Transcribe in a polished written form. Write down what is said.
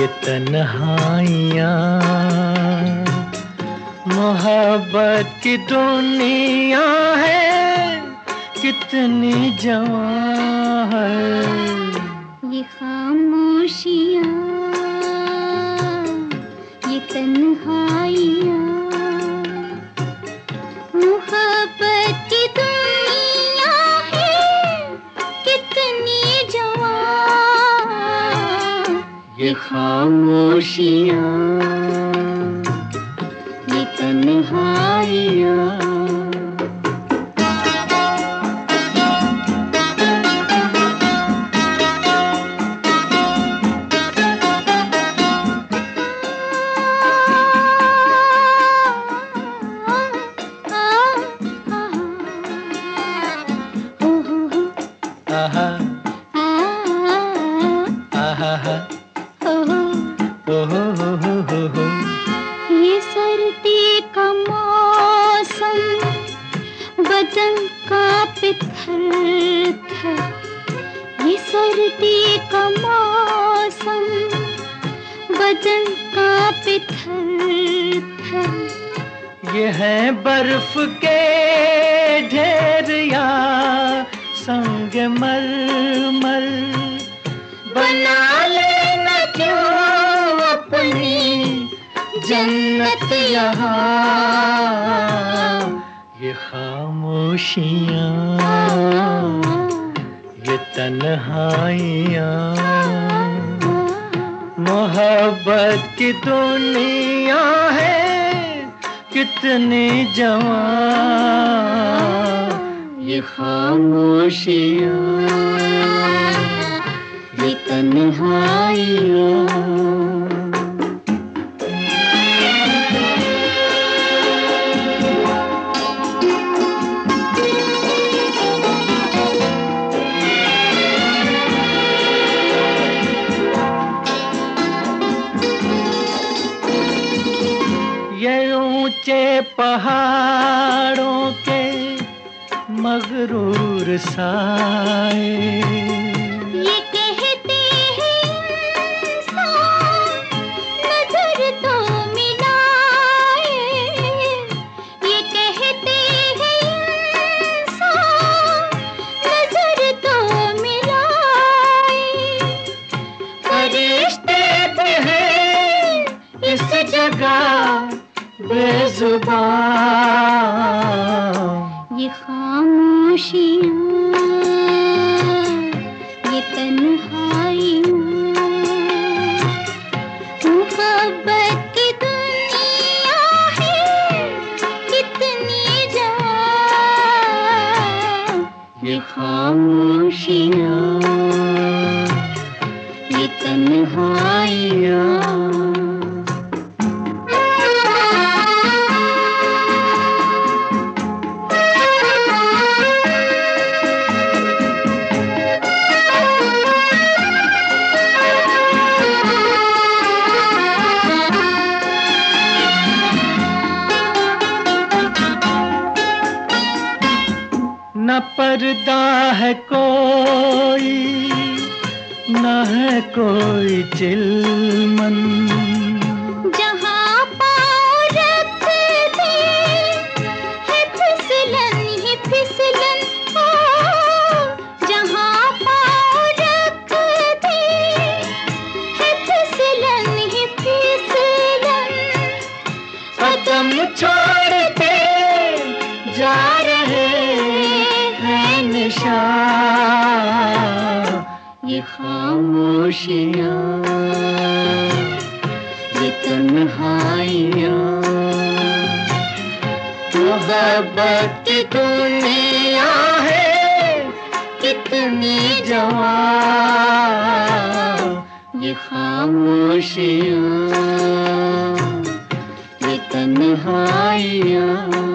ये तन्हाइयाँ मोहब्बत की दुनिया है, कितनी जवां है। ये खामोशियाँ, ये तन्हाइयाँ मोहब्बत की दुनिया है, कितनी जवां। ये खामोशियाँ, ये तन्हाइयाँ। आहा आहा हो। ये सर्दी का मौसम बदन कांपे थर-थर। ये सर्दी का मौसम बदन कांपे थर-थर। ये है बर्फ के ढेर या संग मरमर, बना लेना क्यों अपनी जन्नत यहाँ। ये खामोशियाँ, ये तन्हाइयाँ मोहब्बत की दुनिया है, कितनी जवां। ये खामोशियाँ, ये तन्हाइयाँ। ये ऊंचे पहाड़ों के मगरूर साए, ये कहते हैं इंसान नजर तो मिलाए। ये कहते हैं इंसान नजर तो मिलाए। फरिश्ते भी हैं इस जगह बेजुबान। ये खामोशियाँ, ये तन्हाइयाँ मोहब्बत की दुनिया है, कितनी जवां। ये खामोशियाँ, ये तन्हाइयाँ। न पर्दा है कोई, न है कोई चिलमन। जहाँ पाँव रख दे है फिसलन ही फिसलन। ओ जहाँ पाँव रख दे है फिसलन ही फिसलन। कदम छोड़ते जा रहे हैं निशान। ये खामोशियाँ, ये तन्हाइयाँ मोहब्बत की दुनिया है, कितनी जवां। ये खामोशियाँ, ये तन्हाइयाँ।